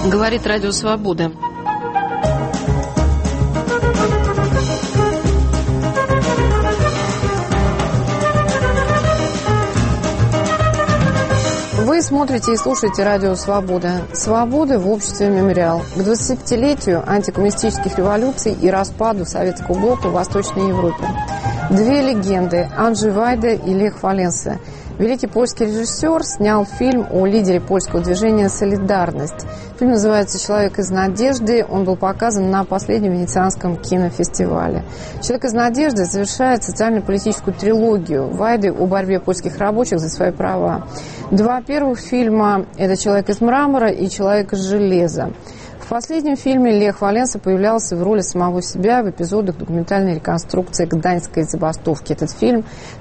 Говорит Радио Свобода. Вы смотрите и слушаете Радио Свобода. Свобода в обществе «Мемориал». К 25-летию антикоммунистических революций и распаду Советского блока в Восточной Европе. Две легенды – Анджей Вайда и Лех Валенса. Великий польский режиссер снял фильм о лидере польского движения «Солидарность». Фильм называется «Человек из надежды». Он был показан на последнем венецианском кинофестивале. «Человек из надежды» завершает социально-политическую трилогию Вайды о борьбе польских рабочих за свои права. Два первых фильма – это «Человек из мрамора» и «Человек из железа». В последнем фильме Лех Валенса появлялся в роли самого себя в эпизодах документальной реконструкции Гданьской забастовки. Этот фильм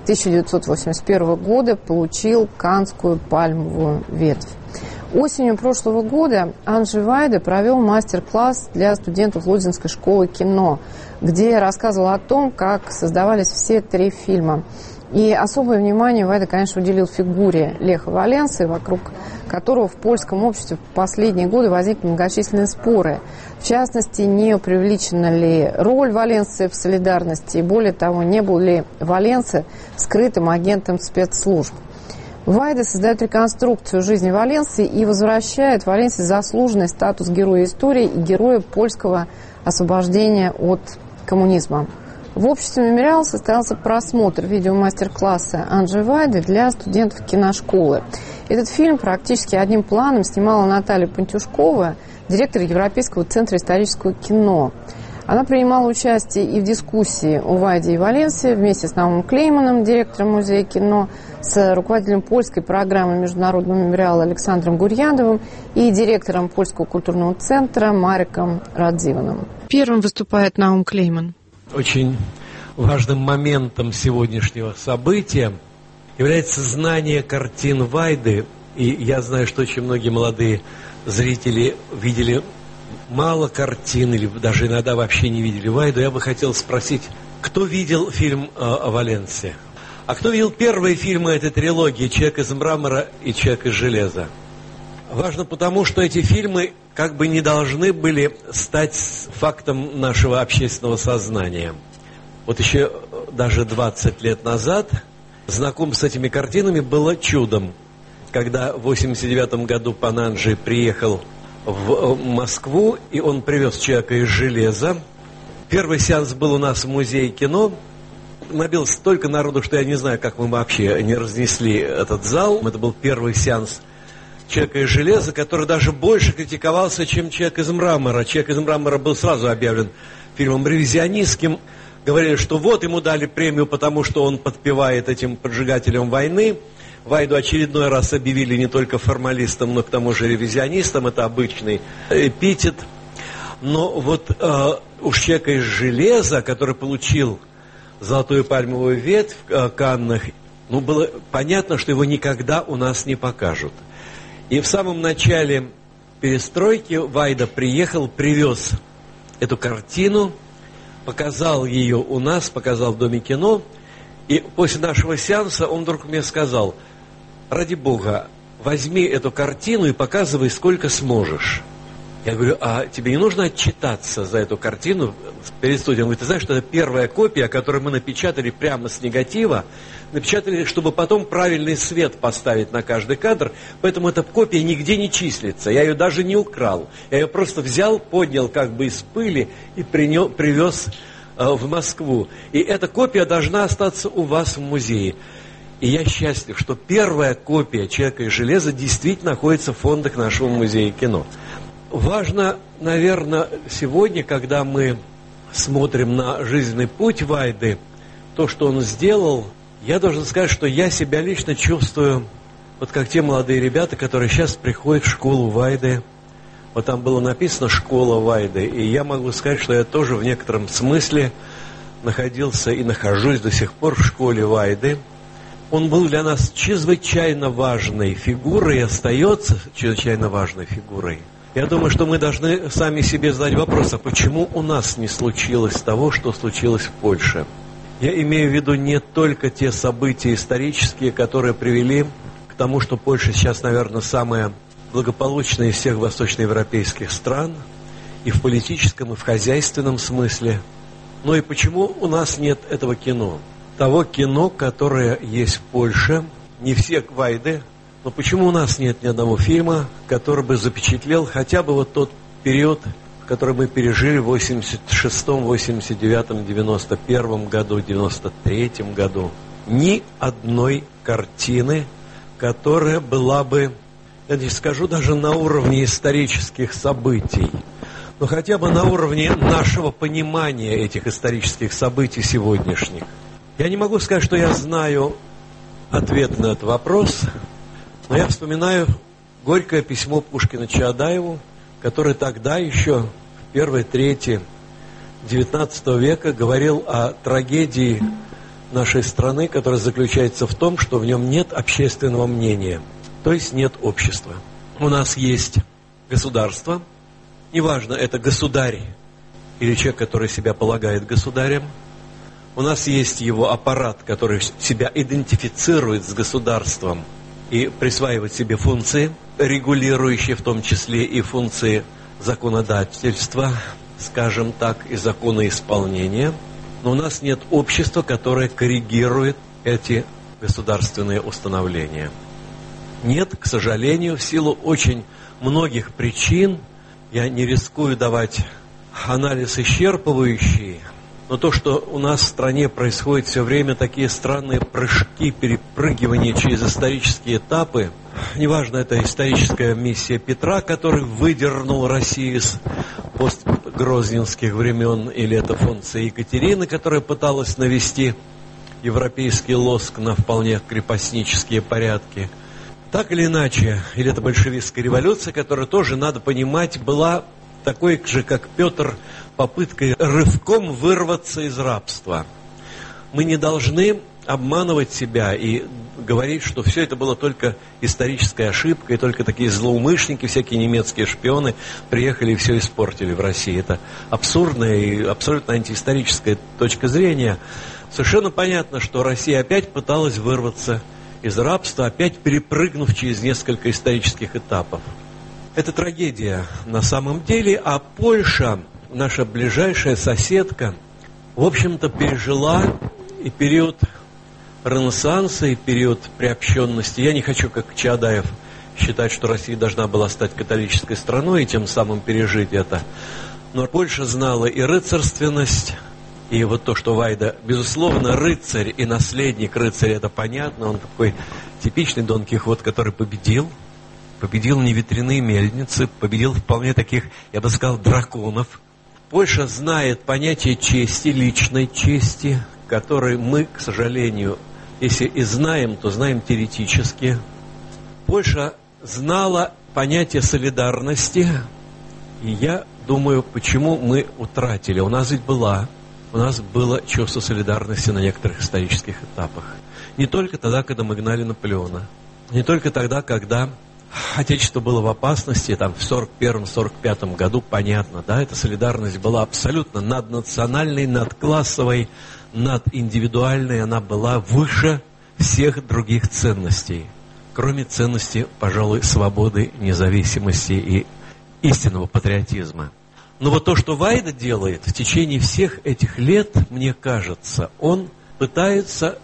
1981 года получил Каннскую пальмовую ветвь. Осенью прошлого года Анджей Вайда провел мастер-класс для студентов Лодзинской школы кино, где рассказывал о том, как создавались все три фильма. И особое внимание Вайда, конечно, уделил фигуре Леха Валенсы, вокруг которого в польском обществе в последние годы возникли многочисленные споры. В частности, не преувеличена ли роль Валенсы в солидарности, и более того, не был ли Валенса скрытым агентом спецслужб. Вайда создает реконструкцию жизни Валенсы и возвращает Валенсе заслуженный статус героя истории и героя польского освобождения от коммунизма. В обществе «Мемориал» состоялся просмотр видеомастер-класса Анджея Вайды для студентов киношколы. Этот фильм практически одним планом снимала Наталья Пантюшкова, директор Европейского центра исторического кино. Она принимала участие и в дискуссии о Вайде и Валенсе вместе с Наумом Клейманом, директором музея кино, с руководителем польской программы Международного мемориала Александром Гурьяновым и директором Польского культурного центра Мариком Радзиваном. Первым выступает Наум Клейман. Очень важным моментом сегодняшнего события является знание картин Вайды. И я знаю, что очень многие молодые зрители видели мало картин или даже иногда вообще не видели Вайду. Я бы хотел спросить, кто видел фильм о Валенсе? А кто видел первые фильмы этой трилогии «Человек из мрамора» и «Человек из железа»? Важно потому, что эти фильмы как бы не должны были стать фактом нашего общественного сознания. Вот еще даже 20 лет назад знакомство с этими картинами было чудом. Когда в 1989 году пан Анджей приехал в Москву, и он привез «Человека из железа». Первый сеанс был у нас в музее кино. Набилось столько народу, что я не знаю, как мы вообще не разнесли этот зал. Это был первый сеанс «Человека из железа», который даже больше критиковался, чем «Человек из мрамора». «Человек из мрамора» был сразу объявлен фильмом ревизионистским. Говорили, что вот ему дали премию, потому что он подпевает этим поджигателям войны. Вайду очередной раз объявили не только формалистом, но к тому же ревизионистом. Это обычный эпитет. Но вот уж «Человека из железа», который получил золотую пальмовую ветвь в Каннах, было понятно, что его никогда у нас не покажут. И в самом начале перестройки Вайда приехал, привез эту картину, показал ее у нас, показал в Доме кино. И после нашего сеанса он вдруг мне сказал: ради Бога, возьми эту картину и показывай сколько сможешь. Я говорю: а тебе не нужно отчитаться за эту картину перед студией? Он говорит: ты знаешь, что это первая копия, которую мы напечатали прямо с негатива, напечатали, чтобы потом правильный свет поставить на каждый кадр, поэтому эта копия нигде не числится, я ее даже не украл, я ее просто взял, поднял как бы из пыли и привез в Москву, и эта копия должна остаться у вас в музее. И я счастлив, что первая копия «Человека из железа» действительно находится в фондах нашего музея кино. Важно, наверное, сегодня, когда мы смотрим на жизненный путь Вайды, то, что он сделал, я должен сказать, что я себя лично чувствую, вот как те молодые ребята, которые сейчас приходят в школу Вайды. Вот там было написано «Школа Вайды», и я могу сказать, что я тоже в некотором смысле находился и нахожусь до сих пор в школе Вайды. Он был для нас чрезвычайно важной фигурой и остается чрезвычайно важной фигурой. Я думаю, что мы должны сами себе задать вопрос, а почему у нас не случилось того, что случилось в Польше? Я имею в виду не только те события исторические, которые привели к тому, что Польша сейчас, наверное, самая благополучная из всех восточноевропейских стран, и в политическом, и в хозяйственном смысле. Ну и почему у нас нет этого кино? Того кино, которое есть в Польше, не все Вайды, но почему у нас нет ни одного фильма, который бы запечатлел хотя бы вот тот период, который мы пережили в 86-м, 89-м, 91-м году, 93-м году. Ни одной картины, которая была бы, я не скажу даже на уровне исторических событий, но хотя бы на уровне нашего понимания этих исторических событий сегодняшних. Я не могу сказать, что я знаю ответ на этот вопрос, но я вспоминаю горькое письмо Пушкина Чаадаеву, который тогда еще, в первой трети XIX века, говорил о трагедии нашей страны, которая заключается в том, что в нем нет общественного мнения, то есть нет общества. У нас есть государство, неважно, это государь или человек, который себя полагает государем. У нас есть его аппарат, который себя идентифицирует с государством и присваивает себе функции, регулирующие в том числе и функции законодательства, скажем так, и законоисполнения. Но у нас нет общества, которое коррегирует эти государственные установления. Нет, к сожалению, в силу очень многих причин. Я не рискую давать анализ исчерпывающий, но то, что у нас в стране происходит все время такие странные прыжки, перепрыгивания через исторические этапы, неважно, это историческая миссия Петра, который выдернул Россию из постгрозненских времен, или это функция Екатерины, которая пыталась навести европейский лоск на вполне крепостнические порядки. Так или иначе, или это большевистская революция, которая тоже, надо понимать, была такой же, как Петр, попыткой рывком вырваться из рабства. Мы не должны обманывать себя и говорить, что все это было только историческая ошибка, и только такие злоумышленники, всякие немецкие шпионы приехали и все испортили в России. Это абсурдная и абсолютно антиисторическая точка зрения. Совершенно понятно, что Россия опять пыталась вырваться из рабства, опять перепрыгнув через несколько исторических этапов. Это трагедия на самом деле, а Польша, наша ближайшая соседка, в общем-то пережила и период Ренессанса, и период приобщенности. Я не хочу, как Чаадаев, считать, что Россия должна была стать католической страной и тем самым пережить это. Но Польша знала и рыцарственность, и вот то, что Вайда, безусловно, рыцарь и наследник рыцаря, это понятно, он такой типичный Дон Кихот, который победил не ветряные мельницы, победил вполне таких, я бы сказал, драконов. Польша знает понятие чести, личной чести, которой мы, к сожалению, если и знаем, то знаем теоретически. Польша знала понятие солидарности, и я думаю, почему мы утратили. У нас было чувство солидарности на некоторых исторических этапах. Не только тогда, когда мы гнали Наполеона, не только тогда, когда Отечество было в опасности, там в 41-45 году, понятно, да, эта солидарность была абсолютно наднациональной, надклассовой, надиндивидуальной, она была выше всех других ценностей, кроме ценности, пожалуй, свободы, независимости и истинного патриотизма. Но вот то, что Вайда делает в течение всех этих лет, мне кажется, он пытается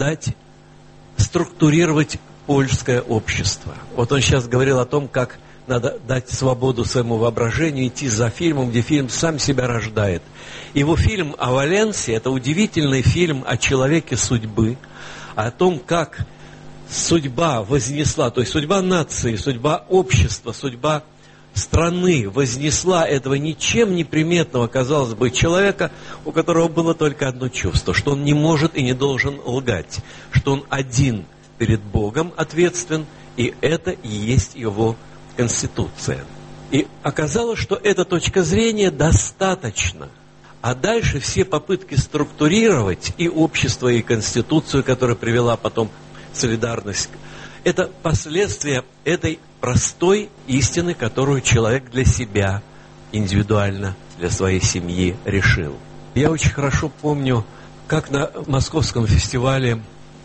структурировать польское общество. Вот он сейчас говорил о том, как надо дать свободу своему воображению, идти за фильмом, где фильм сам себя рождает. Его фильм о Валенсии – это удивительный фильм о человеке судьбы, о том, как судьба вознесла, то есть судьба нации, судьба общества, судьба страны вознесла этого ничем не приметного, казалось бы, человека, у которого было только одно чувство, что он не может и не должен лгать, что он один перед Богом ответственен, и это и есть его конституция. И оказалось, что эта точка зрения достаточна. А дальше все попытки структурировать и общество, и конституцию, которая привела потом солидарность, это последствия этой простой истины, которую человек для себя, индивидуально, для своей семьи решил. Я очень хорошо помню, как на Московском фестивале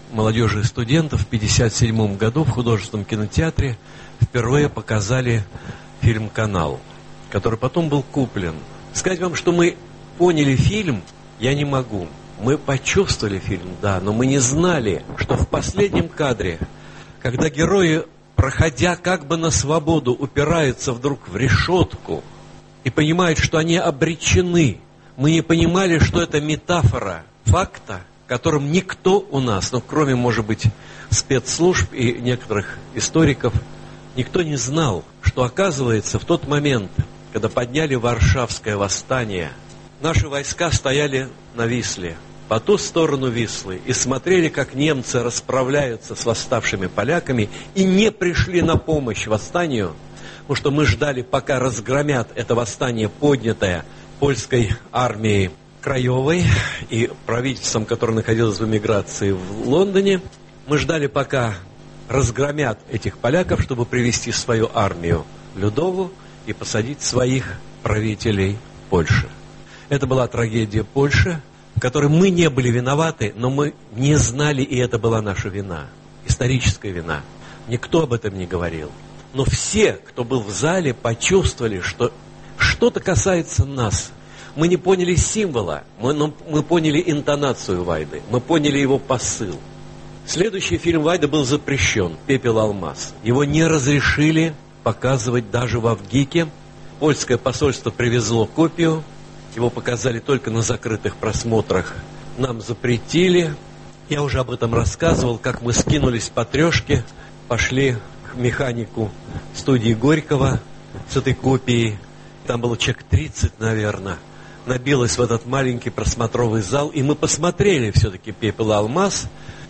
молодежи и студентов в 1957 году в художественном кинотеатре впервые показали фильм «Канал», который потом был куплен. Сказать вам, что мы поняли фильм, я не могу. Мы почувствовали фильм, да, но мы не знали, что в последнем кадре, когда герои, проходя как бы на свободу, упираются вдруг в решетку и понимают, что они обречены, мы не понимали, что это метафора факта, которым никто у нас, ну, кроме, может быть, спецслужб и некоторых историков, никто не знал, что, оказывается, в тот момент, когда подняли Варшавское восстание, наши войска стояли на Висле, по ту сторону Вислы, и смотрели, как немцы расправляются с восставшими поляками, и не пришли на помощь восстанию, потому что мы ждали, пока разгромят это восстание, поднятое польской армией Краевой и правительством, которое находилось в эмиграции в Лондоне. Мы ждали, пока разгромят этих поляков, чтобы привести свою армию в Людову и посадить своих правителей Польши. Это была трагедия Польши, в которой мы не были виноваты, но мы не знали, и это была наша вина, историческая вина. Никто об этом не говорил. Но все, кто был в зале, почувствовали, что что-то касается нас. Мы не поняли символа, мы поняли интонацию Вайды, мы поняли его посыл. Следующий фильм Вайды был запрещен, «Пепел, алмаз». Его не разрешили показывать даже в Авгике. Польское посольство привезло копию, его показали только на закрытых просмотрах. Нам запретили. Я уже об этом рассказывал, как мы скинулись по трешке, пошли к механику студии Горького с этой копией. Там было человек 30, наверное. Набилось в этот маленький просмотровый зал, и мы посмотрели все-таки «Пепел и алмаз».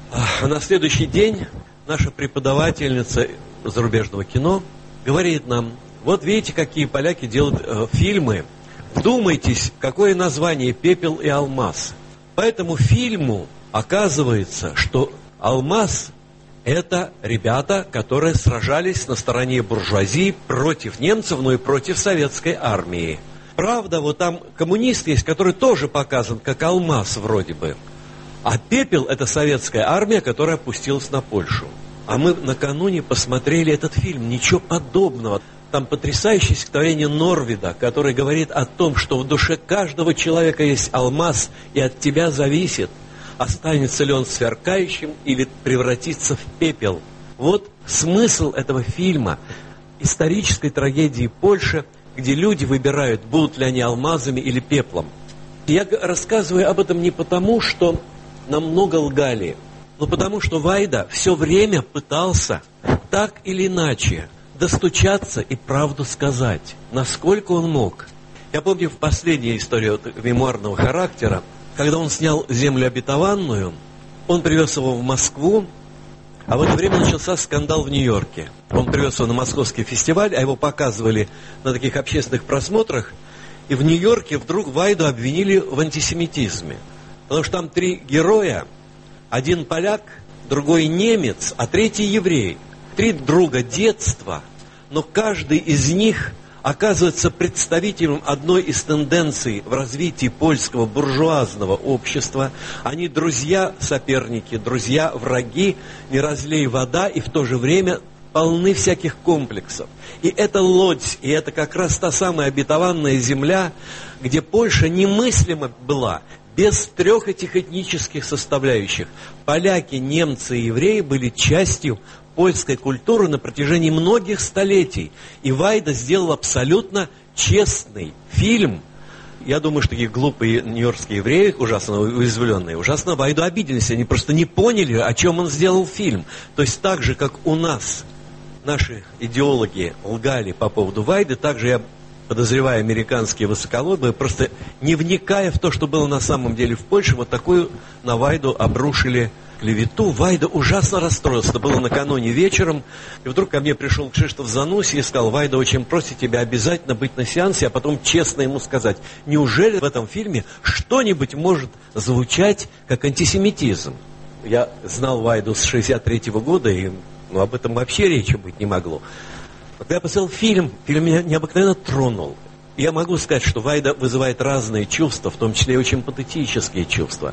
А на следующий день наша преподавательница зарубежного кино говорит нам: вот видите, какие поляки делают фильмы. Вдумайтесь, какое название «Пепел и алмаз». По этому фильму оказывается, что алмаз – это ребята, которые сражались на стороне буржуазии против немцев, но и против советской армии. Правда, вот там коммунист есть, который тоже показан как алмаз вроде бы. А «Пепел» – это советская армия, которая опустилась на Польшу. А мы накануне посмотрели этот фильм. Ничего подобного. Там потрясающее стихотворение Норвида, который говорит о том, что в душе каждого человека есть алмаз, и от тебя зависит, останется ли он сверкающим или превратится в пепел. Вот смысл этого фильма, исторической трагедии Польши, где люди выбирают, будут ли они алмазами или пеплом. Я рассказываю об этом не потому, что нам много лгали, но потому, что Вайда все время пытался так или иначе достучаться и правду сказать, насколько он мог. Я помню в последней истории мемуарного характера, когда он снял «Землю обетованную», он привез его в Москву, а в это время начался скандал в Нью-Йорке. Он привез его на московский фестиваль, а его показывали на таких общественных просмотрах, и в Нью-Йорке вдруг Вайду обвинили в антисемитизме. Потому что там 3 героя, один поляк, другой немец, а третий еврей. 3 друга детства, но каждый из них оказывается представителем одной из тенденций в развитии польского буржуазного общества. Они друзья-соперники, друзья-враги, не разлей вода, и в то же время полны всяких комплексов. И это Лодзь, и это как раз та самая обетованная земля, где Польша немыслима была без 3 этих этнических составляющих. Поляки, немцы и евреи были частью польской культуры на протяжении многих столетий. И Вайда сделал абсолютно честный фильм. Я думаю, что такие глупые нью-йоркские евреи, ужасно уязвленные, ужасно Вайду обиделись. Они просто не поняли, о чем он сделал фильм. То есть так же, как у нас наши идеологи лгали по поводу Вайды, так же я подозреваю, американские высоколобые, просто не вникая в то, что было на самом деле в Польше, вот такую на Вайду обрушили клевету. Вайда ужасно расстроился. Это было накануне вечером. И вдруг ко мне пришел Кшиштоф Зануси и сказал: Вайда очень просит тебя обязательно быть на сеансе, а потом честно ему сказать, неужели в этом фильме что-нибудь может звучать как антисемитизм? Я знал Вайду с 1963 года, и об этом вообще речи быть не могло. Когда я посмотрел фильм меня необыкновенно тронул. Я могу сказать, что Вайда вызывает разные чувства, в том числе и очень патетические чувства.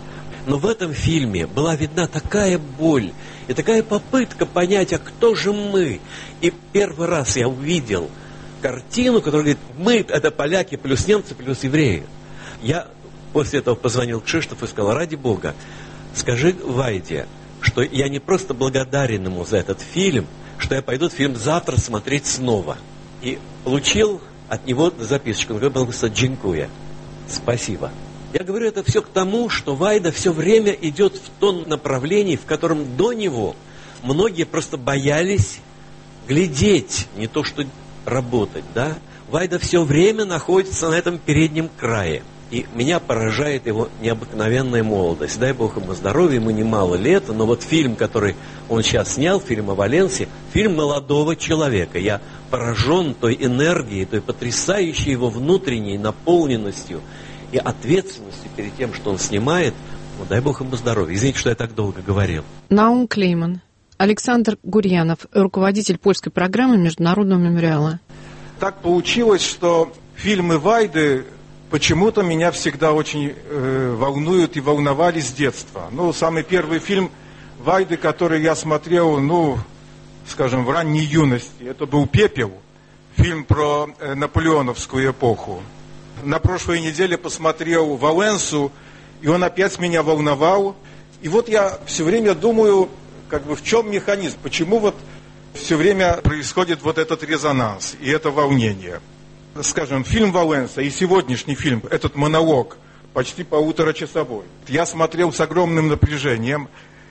Но в этом фильме была видна такая боль и такая попытка понять, а кто же мы. И первый раз я увидел картину, которая говорит, мы это поляки плюс немцы плюс евреи. Я после этого позвонил Кшиштофу и сказал, ради Бога, скажи Вайде, что я не просто благодарен ему за этот фильм, что я пойду этот фильм завтра смотреть снова. И получил от него записочку. Он говорил, «Дзинкуя». Спасибо. Я говорю это все к тому, что Вайда все время идет в том направлении, в котором до него многие просто боялись глядеть, не то что работать, да? Вайда все время находится на этом переднем крае. И меня поражает его необыкновенная молодость. Дай Бог ему здоровья, ему немало лет, но вот фильм, который он сейчас снял, фильм о Валенсии, фильм молодого человека. Я поражен той энергией, той потрясающей его внутренней наполненностью и ответственностью перед тем, что он снимает. Ну, дай Бог ему здоровья. Извините, что я так долго говорил. Наум Клейман. Александр Гурьянов, руководитель польской программы Международного мемориала. Так получилось, что фильмы Вайды почему-то меня всегда очень волнуют и волновали с детства. Ну, самый первый фильм Вайды, который я смотрел, скажем, в ранней юности, это был «Пепел», фильм про наполеоновскую эпоху. На прошлой неделе посмотрел «Валенсу», и он опять меня волновал. И вот я все время думаю, в чем механизм, почему вот все время происходит вот этот резонанс и это волнение. Скажем, фильм «Валенса» и сегодняшний фильм, этот монолог, почти полуторачасовой, я смотрел с огромным напряжением.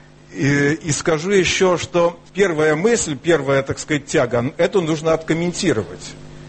И скажу еще, что первая мысль, первая, так сказать, тяга, это нужно откомментировать.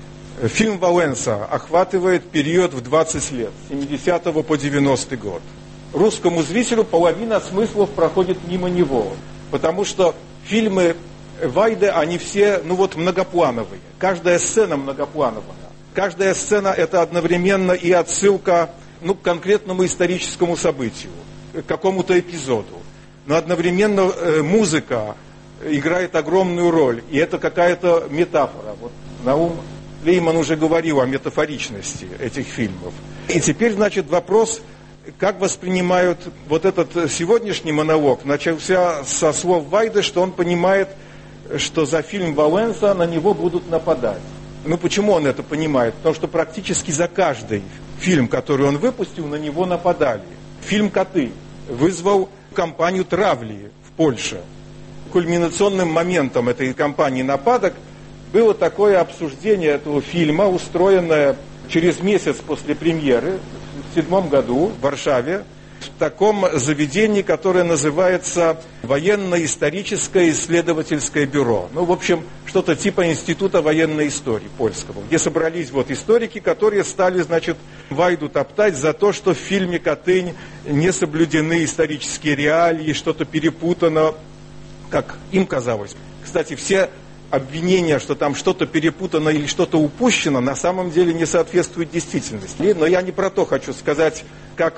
Фильм «Валенса» охватывает период в 20 лет, с 70 по 90 год. Русскому зрителю половина смыслов проходит мимо него, потому что фильмы Вайды, они все, многоплановые. Каждая сцена многоплановая. Каждая сцена – это одновременно и отсылка к конкретному историческому событию, к какому-то эпизоду. Но одновременно музыка играет огромную роль, и это какая-то метафора. Вот Наум Клейман уже говорил о метафоричности этих фильмов. И теперь, вопрос, как воспринимают вот этот сегодняшний монолог, начался со слов Вайды, что он понимает, что за фильм «Валенса» на него будут нападать. Почему он это понимает? Потому что практически за каждый фильм, который он выпустил, на него нападали. Фильм «Коты» вызвал кампанию травли в Польше. Кульминационным моментом этой кампании нападок было такое обсуждение этого фильма, устроенное через месяц после премьеры в 1907 году в Варшаве, в таком заведении, которое называется Военно-историческое исследовательское бюро. В общем, что-то типа Института военной истории польского, где собрались историки, которые стали, Вайду топтать за то, что в фильме «Катынь» не соблюдены исторические реалии, что-то перепутано, как им казалось. Кстати, все обвинения, что там что-то перепутано или что-то упущено, на самом деле не соответствуют действительности. Но я не про то хочу сказать, как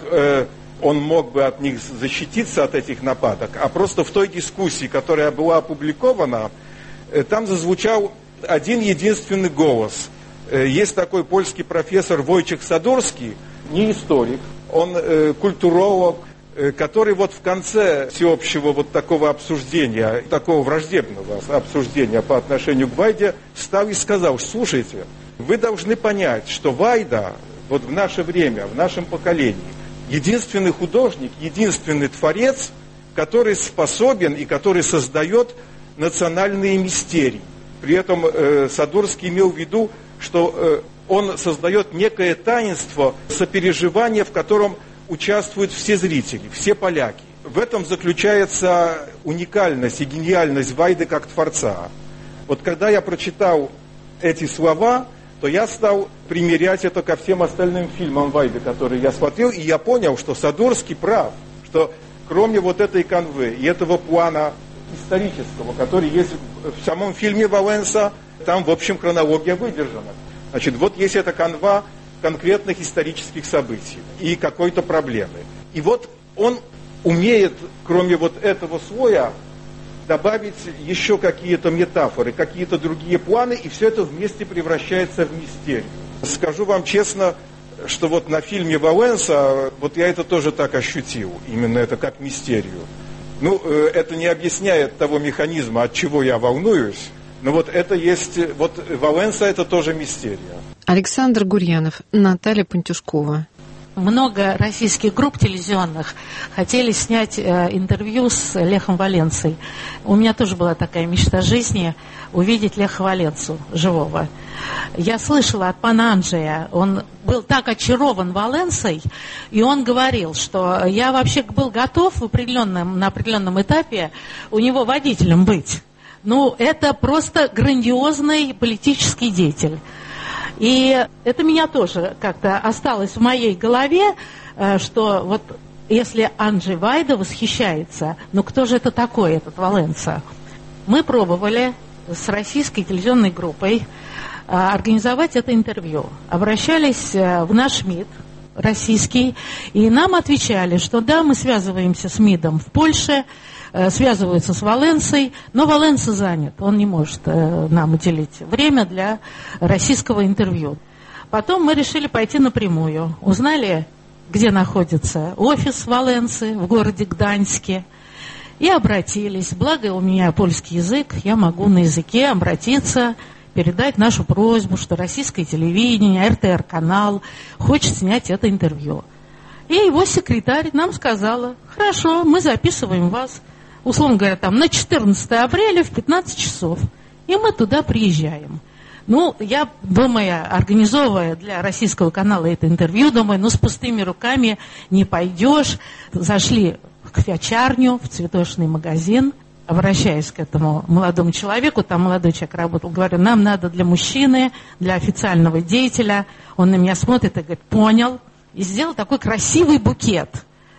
он мог бы от них защититься, от этих нападок, а просто в той дискуссии, которая была опубликована, там зазвучал один единственный голос. Есть такой польский профессор Войciech Sadurski, не историк, он культуролог, который в конце всеобщего такого обсуждения, такого враждебного обсуждения по отношению к Вайде, встал и сказал: слушайте, вы должны понять, что Вайда в наше время, в нашем поколении, единственный художник, единственный творец, который способен и который создает национальные мистерии. При этом Садурский имел в виду, что он создает некое таинство сопереживания, в котором участвуют все зрители, все поляки. В этом заключается уникальность и гениальность Вайды как творца. Когда я прочитал эти слова, то я стал примерять это ко всем остальным фильмам Вайды, которые я смотрел, и я понял, что Садурский прав, что кроме этой канвы и этого плана исторического, который есть в самом фильме «Валенса», там, в общем, хронология выдержана. Есть эта канва конкретных исторических событий и какой-то проблемы. И он умеет, кроме этого слоя, добавить еще какие-то метафоры, какие-то другие планы, и все это вместе превращается в мистерию. Скажу вам честно, что вот на фильме «Валенса» вот я это тоже так ощутил, именно это как мистерию. Ну, это не объясняет того механизма, от чего я волнуюсь, но вот это есть, вот «Валенса» это тоже мистерия. Александр Гурьянов, Наталья Пантюшкова. Много российских групп телевизионных хотели снять интервью с Лехом Валенсой. У меня тоже была такая мечта жизни — увидеть Леха Валенсу живого. Я слышала от пана Анджея, он был так очарован Валенсой, и он говорил, что я вообще был готов на определенном этапе у него водителем быть. Ну, это просто грандиозный политический деятель. И это меня тоже как-то осталось в моей голове, что вот если Анджей Вайда восхищается, ну кто же это такой, этот Валенса? Мы пробовали с российской телевизионной группой организовать это интервью. Обращались в наш МИД российский, и нам отвечали, что да, мы связываемся с МИДом в Польше, связываются с Валенсой, но Валенса занят, он не может нам уделить время для российского интервью. Потом мы решили пойти напрямую. Узнали, где находится офис Валенсы в городе Гданьске, и обратились. Благо у меня польский язык, я могу на языке обратиться, передать нашу просьбу, что российское телевидение, РТР-канал хочет снять это интервью. И его секретарь нам сказала: хорошо, мы записываем вас, условно говоря, там на 14 апреля в 15 часов. И мы туда приезжаем. Ну, я, думая, организовывая для российского канала это интервью, думаю, ну, с пустыми руками не пойдешь. Зашли в фиачарню, в цветочный магазин, обращаясь к этому молодому человеку, там молодой человек работал, говорю, нам надо для мужчины, для официального деятеля. Он на меня смотрит и говорит, понял. И сделал такой красивый букет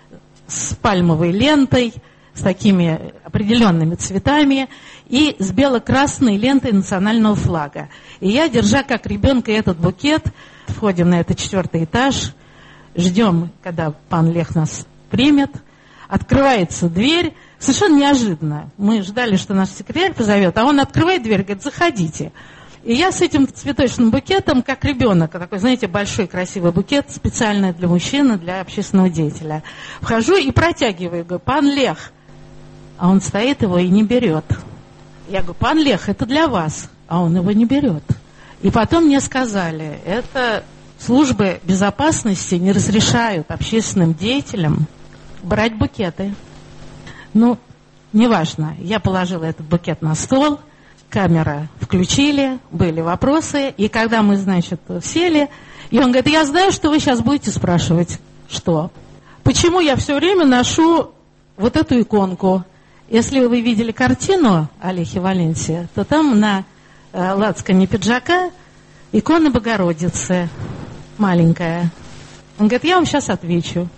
с пальмовой лентой, с такими определенными цветами и с бело-красной лентой национального флага. И я, держа как ребенка этот букет, входим на этот 4-й этаж, ждем, когда пан Лех нас примет, открывается дверь, совершенно неожиданно. Мы ждали, что наш секретарь позовет, а он открывает дверь и говорит, заходите. И я с этим цветочным букетом, как ребенок, такой, знаете, большой красивый букет, специально для мужчины, для общественного деятеля. Вхожу и протягиваю, говорю, пан Лех. А он стоит, его и не берет. Я говорю, пан Лех, это для вас. А он его не берет. И потом мне сказали, это службы безопасности не разрешают общественным деятелям брать букеты. Ну, неважно. Я положила этот букет на стол, камера включили, были вопросы. И когда мы, значит, сели, и он говорит, я знаю, что вы сейчас будете спрашивать. Что? Почему я все время ношу вот эту иконку? Если вы видели картину о Лехе Валенсе, то там на лацкане пиджака икона Богородицы маленькая. Он говорит, я вам сейчас отвечу.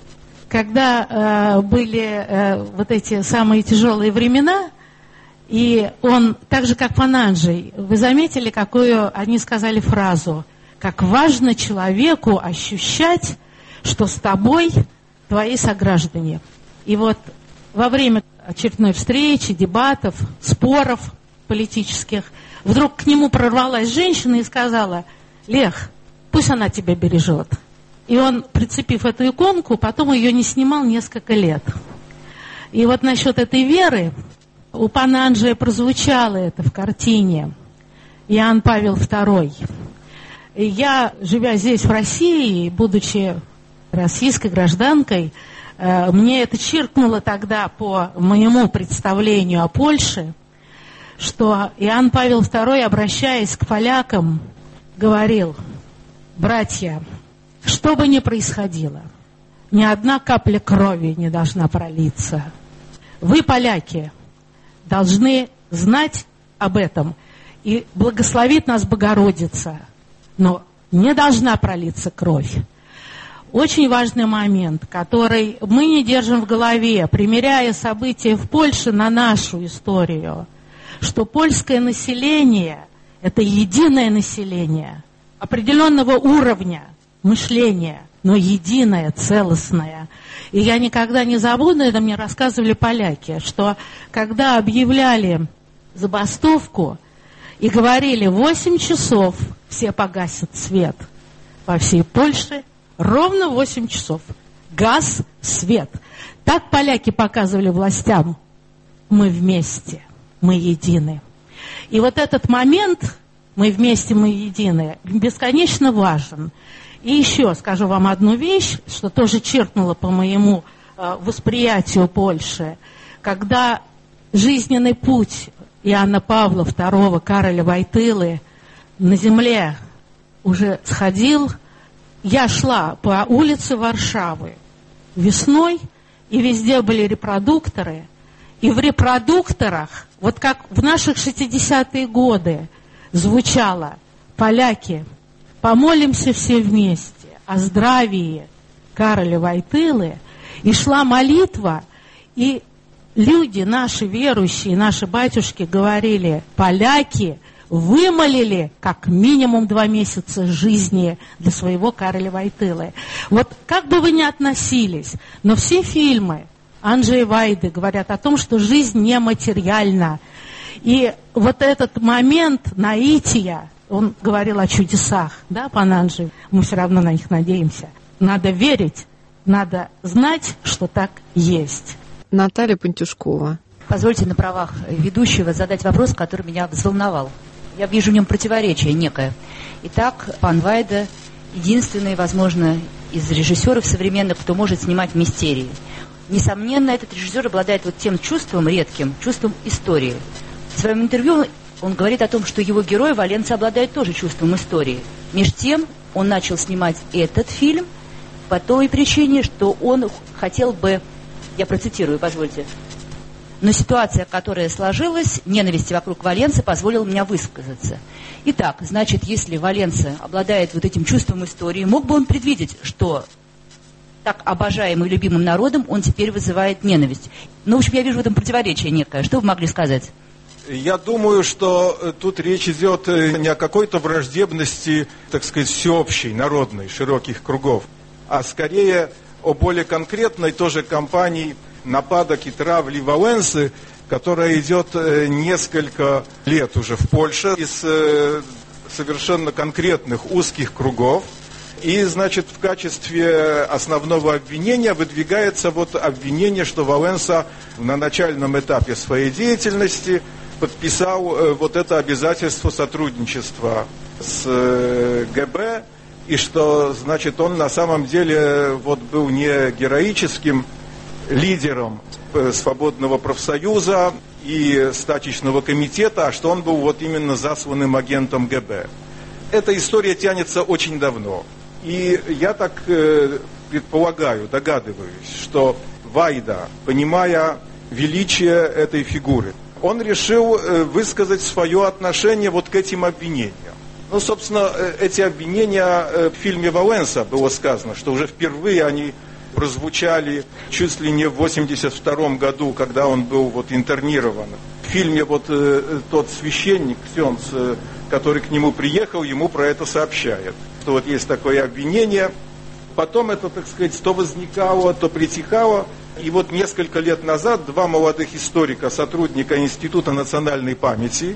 Когда были вот эти самые тяжелые времена, и он, так же как пан Анджей, вы заметили, какую они сказали фразу, как важно человеку ощущать, что с тобой твои сограждане. И вот во время очередной встречи, дебатов, споров политических, вдруг к нему прорвалась женщина и сказала, Лех, пусть она тебя бережет. И он, прицепив эту иконку, потом ее не снимал несколько лет. И вот насчет этой веры, у пана Анджея прозвучало это в картине Иоанн Павел II. И я, живя здесь, в России, будучи российской гражданкой, мне это чиркнуло тогда по моему представлению о Польше, что Иоанн Павел II, обращаясь к полякам, говорил, братья, что бы ни происходило, ни одна капля крови не должна пролиться. Вы, поляки, должны знать об этом, и благословит нас Богородица, но не должна пролиться кровь. Очень важный момент, который мы не держим в голове, примеряя события в Польше на нашу историю, что польское население – это единое население определенного уровня мышления, но единое, целостное. И я никогда не забуду, это мне рассказывали поляки, что когда объявляли забастовку и говорили 8 часов все погасят свет по всей Польше, Ровно 8 часов. Газ, свет. Так поляки показывали властям. Мы вместе, мы едины. И вот этот момент, мы вместе, мы едины, бесконечно важен. И еще скажу вам одну вещь, что тоже черкнуло по моему восприятию Польши. Когда жизненный путь Иоанна Павла II, Кароля Войтылы на земле уже сходил, я шла по улице Варшавы весной, и везде были репродукторы. И в репродукторах, вот как в наших 60-е годы звучало: поляки, помолимся все вместе о здравии Кароля Войтылы. И шла молитва, и люди, наши верующие, наши батюшки говорили: поляки вымолили как минимум 2 месяца жизни для своего Кароля Войтылы. Вот как бы вы ни относились, но все фильмы Анджея Вайды говорят о том, что жизнь нематериальна. И вот этот момент наития, он говорил о чудесах, да, пан Анджей? Мы все равно на них надеемся. Надо верить, надо знать, что так есть. Наталья Пантюшкова. Позвольте на правах ведущего задать вопрос, который меня взволновал. Я вижу в нем противоречие некое. Итак, пан Вайда единственный, возможно, из режиссеров современных, кто может снимать мистерии. Несомненно, этот режиссер обладает вот тем чувством редким, чувством истории. В своем интервью он говорит о том, что его герой Валенса обладает тоже чувством истории. Между тем, он начал снимать этот фильм по той причине, что он хотел бы, я процитирую, позвольте, но ситуация, которая сложилась, ненависть вокруг Валенса, позволила мне высказаться. Итак, значит, если Валенса обладает вот этим чувством истории, мог бы он предвидеть, что так обожаемым и любимым народом он теперь вызывает ненависть. Ну, в общем, я вижу в этом противоречие некое. Что вы могли сказать? Я думаю, что тут речь идет не о какой-то враждебности, так сказать, всеобщей, народной, широких кругов, а скорее о более конкретной тоже кампании нападок и травли Валенсы, которая идет несколько лет уже в Польше из совершенно конкретных узких кругов. И, значит, в качестве основного обвинения выдвигается вот обвинение, что Валенса на начальном этапе своей деятельности подписал вот это обязательство сотрудничества с ГБ, и что, значит, он на самом деле вот был не героическим лидером свободного профсоюза и стачечного комитета, а что он был вот именно засланным агентом ГБ. Эта история тянется очень давно. И я так предполагаю, догадываюсь, что Вайда, понимая величие этой фигуры, он решил высказать свое отношение вот к этим обвинениям. Ну, собственно, эти обвинения в фильме «Валенса» было сказано, что уже впервые они прозвучали чуть ли не в 1982 году, когда он был вот интернирован. В фильме вот тот священник, Ксенц, который к нему приехал, ему про это сообщает. Что вот есть такое обвинение. Потом это, так сказать, то возникало, то притихало. И вот несколько лет назад 2 молодых историка, сотрудника Института национальной памяти,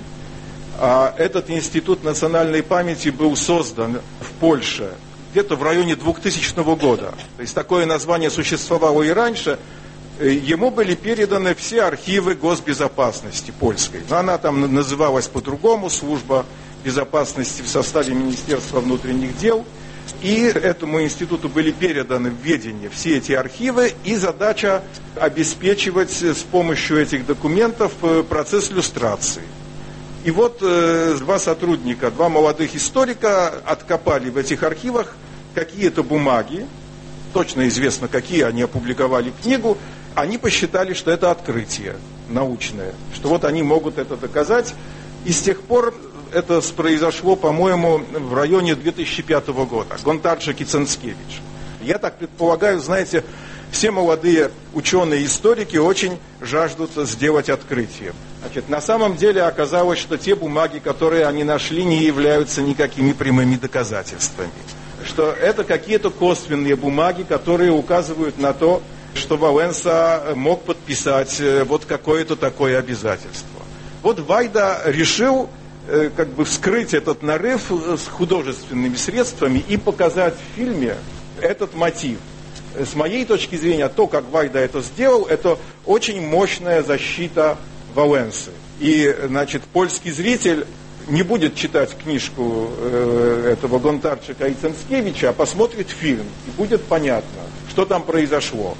этот Институт национальной памяти был создан в Польше где-то в районе 2000 года. То есть такое название существовало и раньше. Ему были переданы все архивы госбезопасности польской. Но она там называлась по-другому, служба безопасности в составе Министерства внутренних дел. И этому институту были переданы в ведение все эти архивы, и задача обеспечивать с помощью этих документов процесс люстрации. И вот 2 сотрудника, 2 молодых историка откопали в этих архивах какие-то бумаги, точно известно, какие, они опубликовали книгу, они посчитали, что это открытие научное, что вот они могут это доказать, и с тех пор это произошло, по-моему, в районе 2005 года. Гонтарчик и Ценскевич. Я так предполагаю, знаете, все молодые ученые и историки очень жаждут сделать открытие. Значит, на самом деле оказалось, что те бумаги, которые они нашли, не являются никакими прямыми доказательствами. Что это какие-то косвенные бумаги, которые указывают на то, что Валенса мог подписать вот какое-то такое обязательство. Вот Вайда решил как бы вскрыть этот нарыв с художественными средствами и показать в фильме этот мотив. С моей точки зрения, то, как Вайда это сделал, это очень мощная защита Валенсы. И, значит, польский зритель не будет читать книжку этого Гонтарчика и Ценцкевича, а посмотрит фильм, и будет понятно, что там произошло.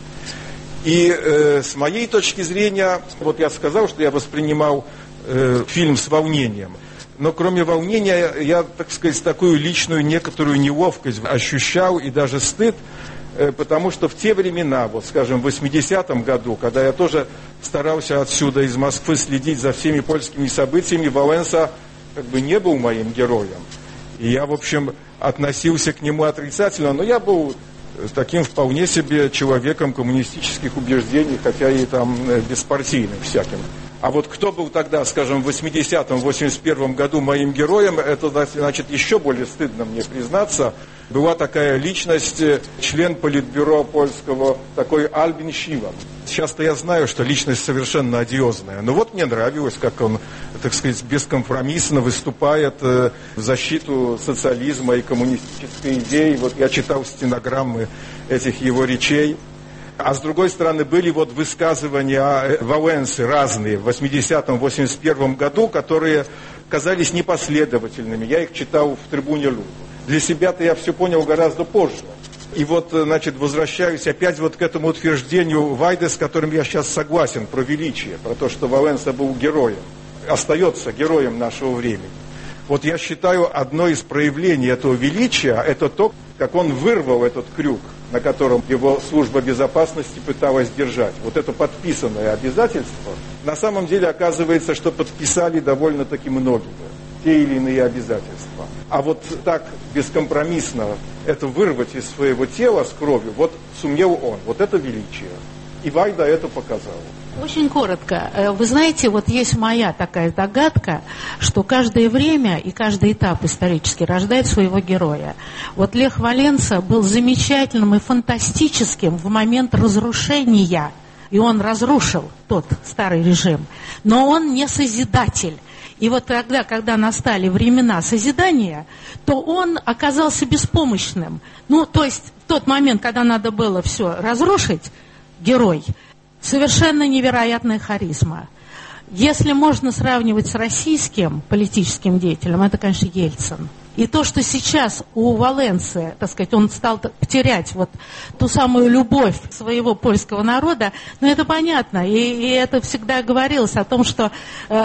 И с моей точки зрения, вот я сказал, что я воспринимал фильм с волнением, но кроме волнения я, так сказать, такую личную некоторую неловкость ощущал и даже стыд, потому что в те времена, вот скажем, в 80-м году, когда я тоже старался отсюда из Москвы следить за всеми польскими событиями, Валенса как бы не был моим героем. И я, в общем, относился к нему отрицательно, но я был таким вполне себе человеком коммунистических убеждений, хотя и там беспартийным всяким. А вот кто был тогда, скажем, в 80-м, 81-м году моим героем, это, значит, еще более стыдно мне признаться. Была такая личность, член политбюро польского, такой Альбин Шиван. Сейчас-то я знаю, что личность совершенно одиозная. Но вот мне нравилось, как он, так сказать, бескомпромиссно выступает в защиту социализма и коммунистической идеи. Вот я читал стенограммы этих его речей. А с другой стороны, были вот высказывания Валенсы разные в 80-м, 81-м году, которые казались непоследовательными. Я их читал в «Трибуне Люду». Для себя-то я все понял гораздо позже. И вот, значит, возвращаюсь опять вот к этому утверждению Вайды, с которым я сейчас согласен, про величие, про то, что Валенса был героем, остается героем нашего времени. Вот я считаю, одно из проявлений этого величия, это то, как он вырвал этот крюк, на котором его служба безопасности пыталась держать. Вот это подписанное обязательство, на самом деле оказывается, что подписали довольно-таки многие те или иные обязательства. А вот так бескомпромиссно это вырвать из своего тела с кровью, вот сумел он. Вот это величие. И Вайда это показал. Очень коротко. Вы знаете, вот есть моя такая догадка, что каждое время и каждый этап исторически рождает своего героя. Вот Лех Валенса был замечательным и фантастическим в момент разрушения, и он разрушил тот старый режим. Но он не созидатель. И вот тогда, когда настали времена созидания, то он оказался беспомощным. Ну, то есть в тот момент, когда надо было все разрушить, герой, совершенно невероятная харизма. Если можно сравнивать с российским политическим деятелем, это, конечно, Ельцин. И то, что сейчас у Валенсы, так сказать, он стал потерять вот ту самую любовь своего польского народа, ну, это понятно. И это всегда говорилось о том, что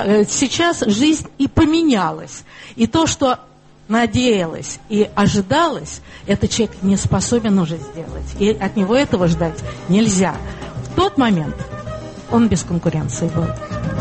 сейчас жизнь и поменялась. И то, что надеялась и ожидалось, этот человек не способен уже сделать. И от него этого ждать нельзя. В тот момент он без конкуренции был.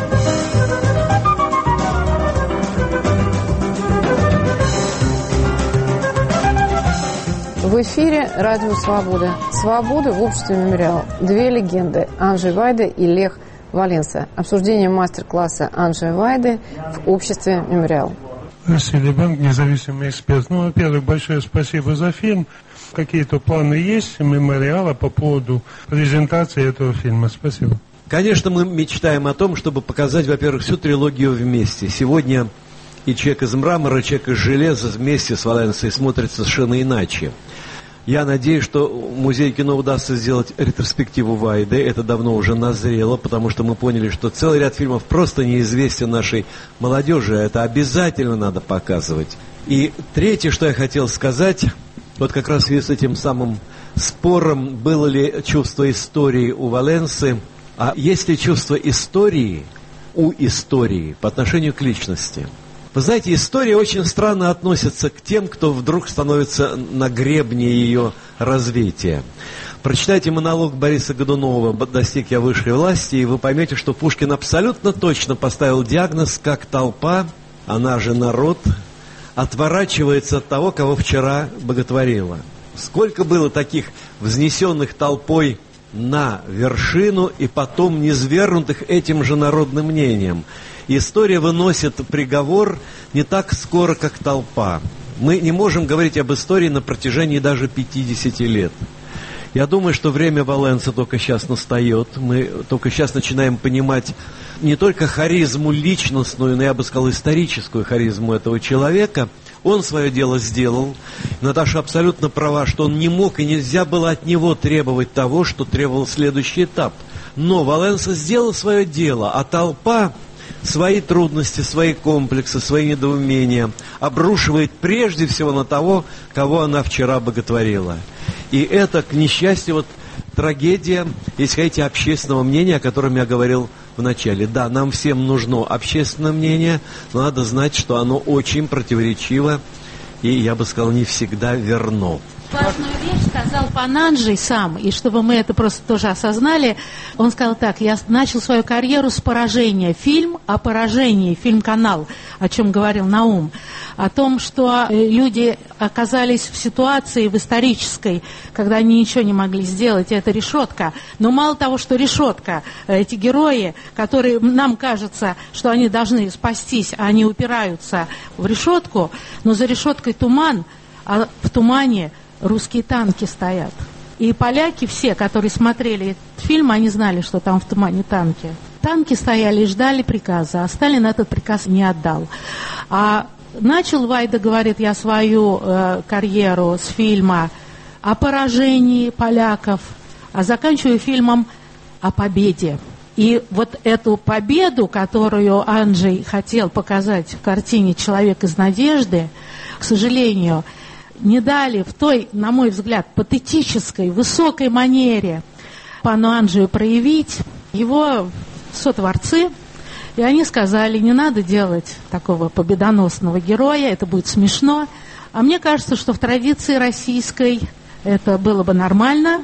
В эфире Радио Свобода. Свобода в обществе «Мемориал». Две легенды – Анджей Вайда и Лех Валенса. Обсуждение мастер-класса Анджея Вайды в обществе «Мемориал». Василий Банк, независимый эксперт. Ну, во-первых, большое спасибо за фильм. Какие-то планы есть «Мемориала» по поводу презентации этого фильма? Спасибо. Конечно, мы мечтаем о том, чтобы показать, во-первых, всю трилогию вместе. Сегодня и «Человек из мрамора», и «Человек из железа» вместе с Валенсой смотрятся совершенно иначе. Я надеюсь, что Музею кино удастся сделать ретроспективу Вайды. Это давно уже назрело, потому что мы поняли, что целый ряд фильмов просто неизвестен нашей молодежи. Это обязательно надо показывать. И третье, что я хотел сказать, вот как раз в связи с этим самым спором, было ли чувство истории у Валенсы, а есть ли чувство истории у истории по отношению к личности. Вы знаете, история очень странно относится к тем, кто вдруг становится на гребне ее развития. Прочитайте монолог Бориса Годунова «Достиг я высшей власти», и вы поймете, что Пушкин абсолютно точно поставил диагноз, как толпа, она же народ, отворачивается от того, кого вчера боготворила. Сколько было таких вознесенных толпой на вершину и потом низвергнутых этим же народным мнением. История выносит приговор не так скоро, как толпа. Мы не можем говорить об истории на протяжении даже 50 лет. Я думаю, что время Валенсы только сейчас настает. Мы только сейчас начинаем понимать не только харизму личностную, но я бы сказал историческую харизму этого человека. Он свое дело сделал. Наташа абсолютно права, что он не мог и нельзя было от него требовать того, что требовал следующий этап. Но Валенса сделал свое дело, а толпа свои трудности, свои комплексы, свои недоумения обрушивает прежде всего на того, кого она вчера боготворила. И это, к несчастью, вот трагедия, если хотите, общественного мнения, о котором я говорил в начале. Да, нам всем нужно общественное мнение, но надо знать, что оно очень противоречиво и, я бы сказал, не всегда верно. Важную вещь сказал Пананджи сам, и чтобы мы это просто тоже осознали, он сказал так: я начал свою карьеру с поражения. Фильм о поражении, фильм-канал, о чем говорил Наум, о том, что люди оказались в ситуации, в исторической, когда они ничего не могли сделать, и это решетка. Но мало того, что решетка, эти герои, которые нам кажется, что они должны спастись, а они упираются в решетку, но за решеткой туман, а в тумане русские танки стоят. И поляки все, которые смотрели этот фильм, они знали, что там в тумане танки. Танки стояли и ждали приказа, а Сталин этот приказ не отдал. А начал Вайда, говорит, я свою карьеру с фильма о поражении поляков, а заканчиваю фильмом о победе. И вот эту победу, которую Анджей хотел показать в картине «Человек из надежды», к сожалению, не дали в той, на мой взгляд, патетической, высокой манере пану Анджею проявить его сотворцы. И они сказали, не надо делать такого победоносного героя, это будет смешно. А мне кажется, что в традиции российской это было бы нормально,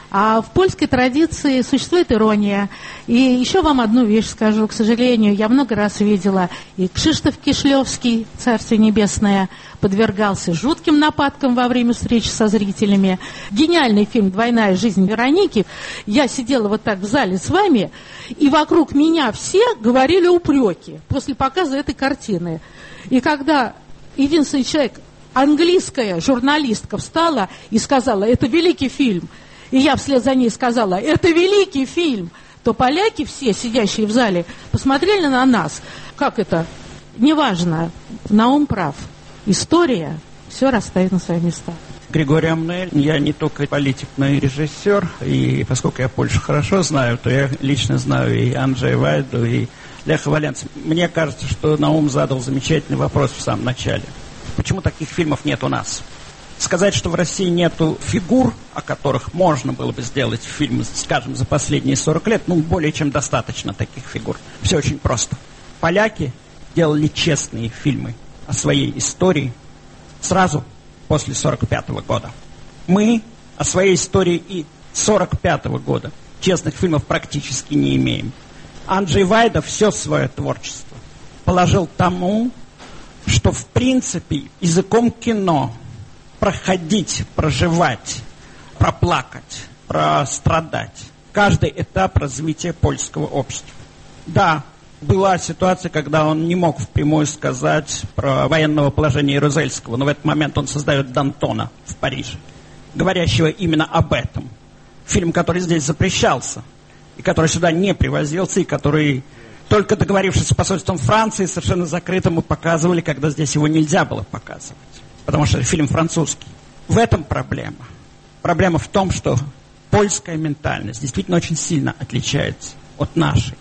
а в польской традиции существует ирония. И еще вам одну вещь скажу, к сожалению, я много раз видела, и Кшиштоф Кишлевский, Царствие Небесное, подвергался жутким нападкам во время встречи со зрителями. Гениальный фильм «Двойная жизнь Вероники». Я сидела вот так в зале с вами, и вокруг меня все говорили упреки после показа этой картины. И когда единственный человек, английская журналистка, встала и сказала, это великий фильм, и я вслед за ней сказала, это великий фильм, то поляки все, сидящие в зале, посмотрели на нас. Как это? Неважно. Наум прав. История все расставит на свои места. Григорий Амнель, я не только политик, но и режиссер. И поскольку я Польшу хорошо знаю, то я лично знаю и Анджея Вайду, и Леха Валенцу. Мне кажется, что Наум задал замечательный вопрос в самом начале. Почему таких фильмов нет у нас? Сказать, что в России нету фигур, о которых можно было бы сделать фильм, скажем, за последние 40 лет, более чем достаточно таких фигур. Все очень просто. Поляки делали честные фильмы о своей истории сразу после 1945 года. Мы о своей истории и 1945 года честных фильмов практически не имеем. Анджей Вайда все свое творчество положил тому, что в принципе языком кино проходить, проживать, проплакать, прострадать каждый этап развития польского общества. Да, была ситуация, когда он не мог впрямую сказать про военного положения Ярузельского, но в этот момент он создает Д'Антона в Париже, говорящего именно об этом. Фильм, который здесь запрещался, и который сюда не привозился, и который, только договорившись с посольством Франции, совершенно закрыто мы показывали, когда здесь его нельзя было показывать. Потому что фильм французский. В этом проблема. Проблема в том, что польская ментальность действительно очень сильно отличается от нашей.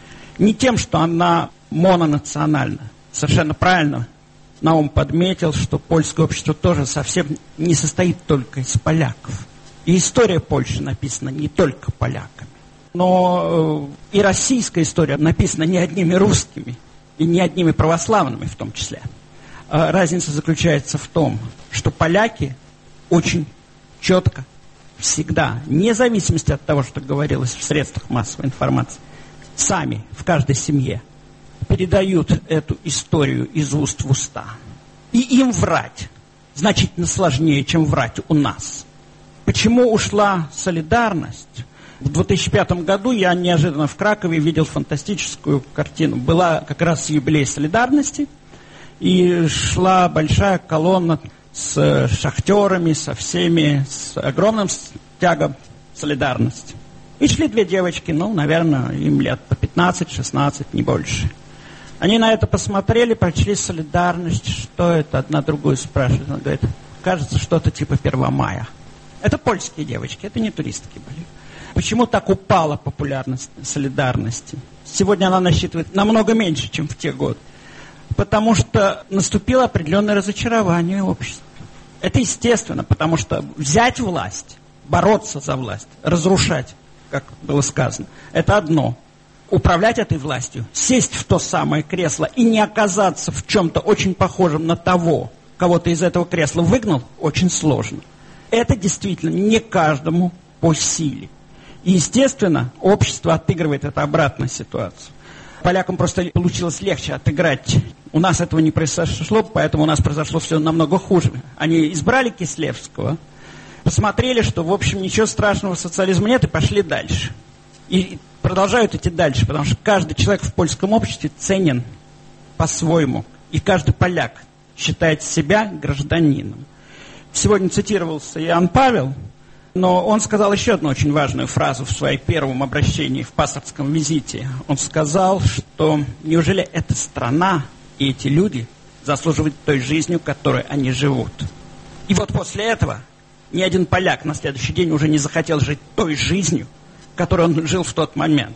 Не тем, что она мононациональна. Совершенно правильно Наум подметил, что польское общество тоже совсем не состоит только из поляков. И история Польши написана не только поляками. Но и российская история написана не одними русскими, и не одними православными в том числе. Разница заключается в том, что поляки очень четко, всегда, вне зависимости от того, что говорилось в средствах массовой информации, сами в каждой семье передают эту историю из уст в уста. И им врать значительно сложнее, чем врать у нас. Почему ушла солидарность? В 2005 году я неожиданно в Кракове видел фантастическую картину. Была как раз юбилей солидарности. И шла большая колонна с шахтерами, со всеми, с огромным стягом солидарности. И шли две девочки, наверное, им лет по 15-16, не больше. Они на это посмотрели, прочли «Солидарность». Что это? Одна другую спрашивает. Она говорит, кажется, что-то типа 1 мая. Это польские девочки, это не туристки были. Почему так упала популярность «Солидарности»? Сегодня она насчитывает намного меньше, чем в те годы. Потому что наступило определенное разочарование общества. Это естественно, потому что взять власть, бороться за власть, разрушать, как было сказано, это одно. Управлять этой властью, сесть в то самое кресло и не оказаться в чем-то очень похожем на того, кого ты из этого кресла выгнал, очень сложно. Это действительно не каждому по силе. И, естественно, общество отыгрывает эту обратную ситуацию. Полякам просто получилось легче отыграть. У нас этого не произошло, поэтому у нас произошло все намного хуже. Они избрали Кислевского, посмотрели, что, в общем, ничего страшного в социализме нет, и пошли дальше. И продолжают идти дальше, потому что каждый человек в польском обществе ценен по-своему. И каждый поляк считает себя гражданином. Сегодня цитировался Иоанн Павел, но он сказал еще одну очень важную фразу в своем первом обращении в пасторском визите. Он сказал, что неужели эта страна и эти люди заслуживают той жизнью, которой они живут. И вот после этого ни один поляк на следующий день уже не захотел жить той жизнью, которой он жил в тот момент.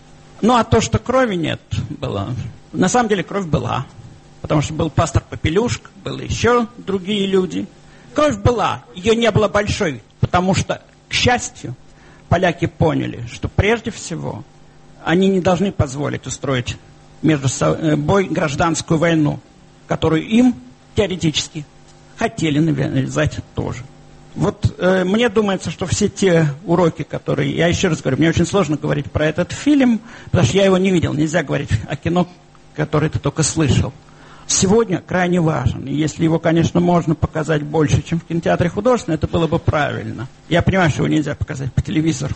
Ну а то, что крови нет, было... На самом деле кровь была, потому что был пастор Попелюшка, были еще другие люди. Кровь была, ее не было большой, потому что, к счастью, поляки поняли, что прежде всего они не должны позволить устроить между собой гражданскую войну, которую им теоретически хотели навязать тоже. Вот мне думается, что все те уроки, которые... Я еще раз говорю, мне очень сложно говорить про этот фильм, потому что я его не видел. Нельзя говорить о кино, которое ты только слышал. Сегодня крайне важен. И если его, конечно, можно показать больше, чем в кинотеатре художественном, это было бы правильно. Я понимаю, что его нельзя показать по телевизору.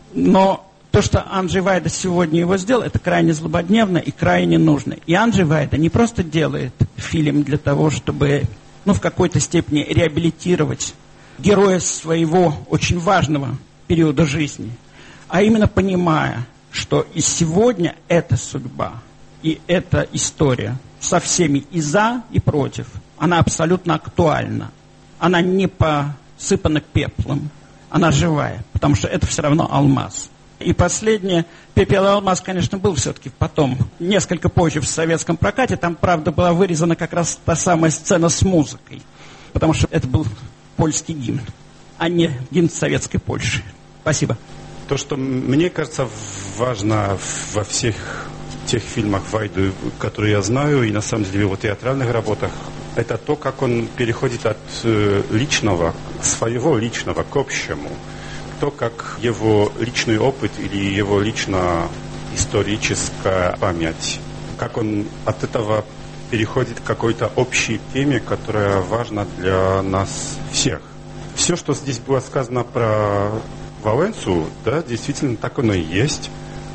Но то, что Анджей Вайда сегодня его сделал, это крайне злободневно и крайне нужно. И Анджей Вайда не просто делает фильм для того, чтобы, в какой-то степени реабилитировать героя своего очень важного периода жизни, а именно понимая, что и сегодня эта судьба, и эта история со всеми и за, и против, она абсолютно актуальна. Она не посыпана пеплом, она живая, потому что это все равно алмаз. И последнее, «Пепел и алмаз», конечно, был все-таки потом, несколько позже в советском прокате, там, правда, была вырезана как раз та самая сцена с музыкой, потому что это был польский гимн, а не гимн советской Польши. Спасибо. То, что мне кажется важно во всех тех фильмах Вайды, которые я знаю, и на самом деле в его театральных работах, это то, как он переходит от личного, своего личного к общему. То, как его личный опыт или его личная историческая память, как он от этого переходит к какой-то общей теме, которая важна для нас всех. Все, что здесь было сказано про Валенсу, да, действительно так оно и есть.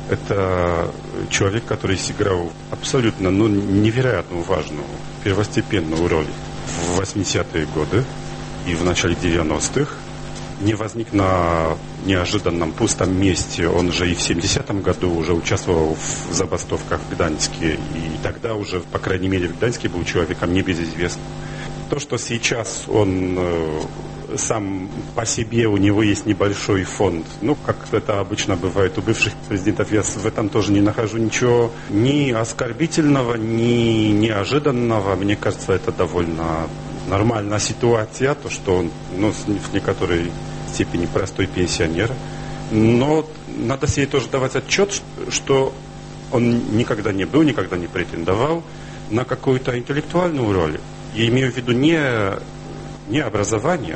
Это человек, который сыграл абсолютно невероятно важную, первостепенную роль в 80-е годы и в начале 90-х. Не возник на неожиданном пустом месте. Он же и в 70-м году уже участвовал в забастовках в Гданьске. И тогда уже, по крайней мере, в Гданьске был человеком небезызвестным. То, что сейчас он сам по себе, у него есть небольшой фонд. Как это обычно бывает у бывших президентов, я в этом тоже не нахожу ничего ни оскорбительного, ни неожиданного. Мне кажется, это довольно нормальная ситуация, то, что он, в некоторой степени простой пенсионер. Но надо себе тоже давать отчет, что он никогда не был, никогда не претендовал на какую-то интеллектуальную роль. Я имею в виду не образование,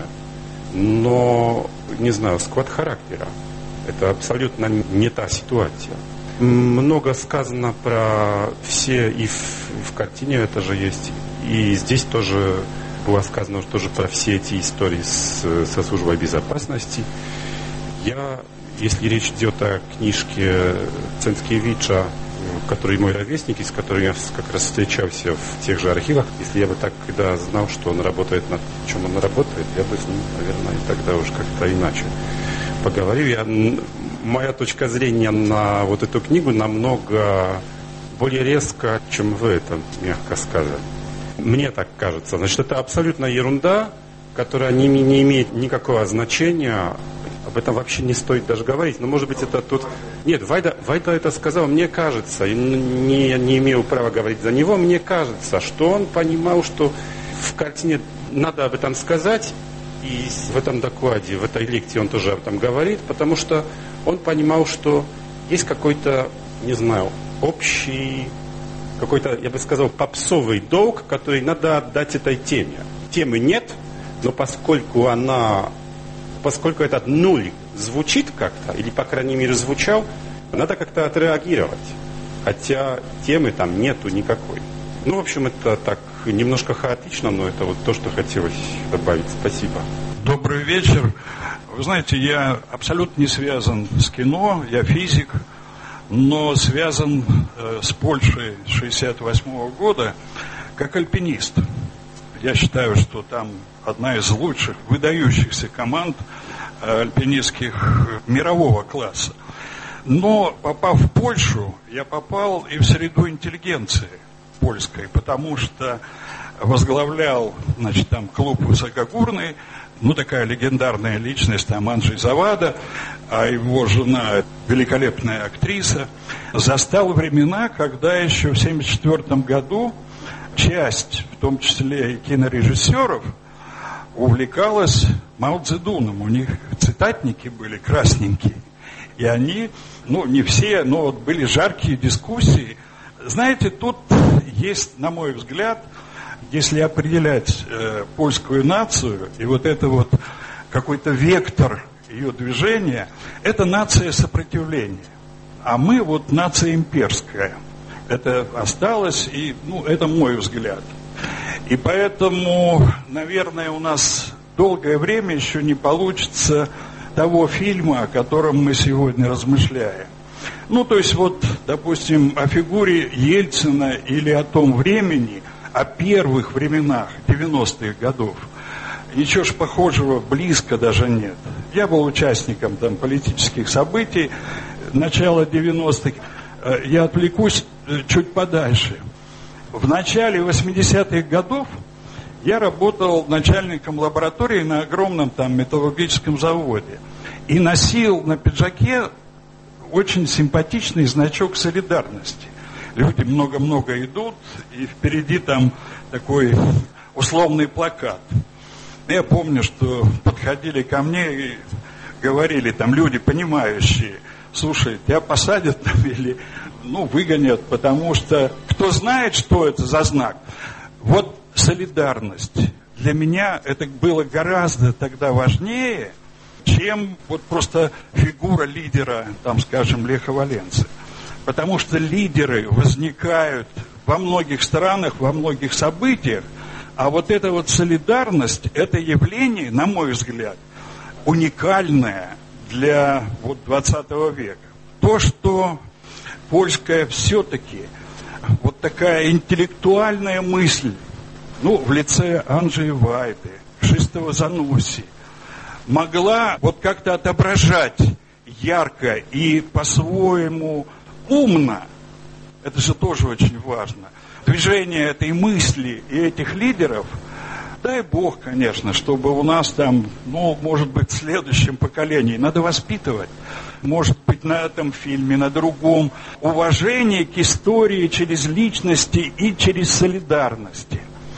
но, не знаю, склад характера. Это абсолютно не та ситуация. Много сказано про все, и в картине это же есть, и здесь тоже было сказано тоже про все эти истории со службой безопасности. Если речь идет о книжке Ценцкевича, который мой ровесник, и с которым я как раз встречался в тех же архивах, если я бы тогда знал, что он работает над чем он работает, я бы с ним, наверное, и тогда уже как-то иначе поговорил. Моя точка зрения на вот эту книгу намного более резко, чем вы это мягко сказали. Мне так кажется. Значит, это абсолютно ерунда, которая не имеет никакого значения. Об этом вообще не стоит даже говорить. Но, может быть, это тут... Нет, Вайда это сказал, мне кажется, не имею права говорить за него, мне кажется, что он понимал, что в картине надо об этом сказать, и в этом докладе, в этой лекции он тоже об этом говорит, потому что он понимал, что есть какой-то, не знаю, общий, какой-то, я бы сказал, попсовый долг, который надо отдать этой теме. Темы нет, но поскольку этот нуль звучит как-то, или, по крайней мере, звучал, надо как-то отреагировать. Хотя темы там нету никакой. Ну, в общем, это так немножко хаотично, но это вот то, что хотелось добавить. Спасибо. Добрый вечер. Вы знаете, я абсолютно не связан с кино, я физик, но связан с Польшей с 1968 года как альпинист. Я считаю, что там одна из лучших, выдающихся команд альпинистских мирового класса. Но, попав в Польшу, я попал и в среду интеллигенции польской, потому что возглавлял, значит, там клуб высокогорный, ну, такая легендарная личность, там, Анджей Завада, а его жена, великолепная актриса, застал времена, когда еще в 1974 году часть, в том числе и кинорежиссеров, увлекалась Мао Цзэдуном. У них цитатники были красненькие. И они, ну, не все, но вот были жаркие дискуссии. Знаете, тут есть, на мой взгляд, если определять польскую нацию, и вот это вот какой-то вектор ее движения, это нация сопротивления. А мы вот нация имперская. Это осталось, и, ну, это мой взгляд. И поэтому, наверное, у нас долгое время еще не получится того фильма, о котором мы сегодня размышляем. Ну, то есть, вот, допустим, о фигуре Ельцина или о том времени, о первых временах 90-х годов. Ничего ж похожего близко даже нет. Я был участником там политических событий начала 90-х. Я отвлекусь чуть подальше. В начале 80-х годов я работал начальником лаборатории на огромном там металлургическом заводе. И носил на пиджаке очень симпатичный значок солидарности. Люди много-много идут, и впереди там такой условный плакат. Я помню, что подходили ко мне и говорили там люди, понимающие, слушай, тебя посадят там или, ну, выгонят, потому что кто знает, что это за знак. Вот солидарность. Для меня это было гораздо тогда важнее, чем вот просто фигура лидера, там, скажем, Леха Валенсы. Потому что лидеры возникают во многих странах, во многих событиях, а вот эта вот солидарность, это явление, на мой взгляд, уникальное для вот 20 века. То, что польская все-таки вот такая интеллектуальная мысль, ну, в лице Анджея Вайды, Кшистова Зануси, могла вот как-то отображать ярко и по-своему умно, это же тоже очень важно, движение этой мысли и этих лидеров. Дай Бог, конечно, чтобы у нас там, ну, может быть, в следующем поколении надо воспитывать, может быть, на этом фильме, на другом, уважение к истории через личности и через солидарности.